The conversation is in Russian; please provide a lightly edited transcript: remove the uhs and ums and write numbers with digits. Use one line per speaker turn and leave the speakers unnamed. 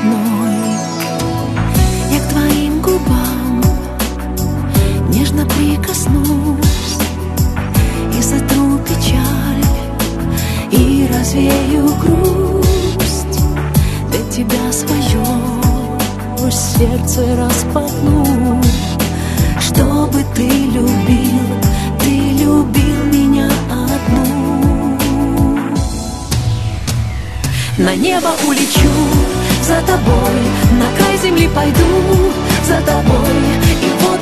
одной. Я к твоим губам нежно прикоснусь и сотру печаль, и развею грусть. Для тебя свое сердце распахну, чтобы ты любил меня одну. На небо улечу за тобой, на край земли пойду за тобой.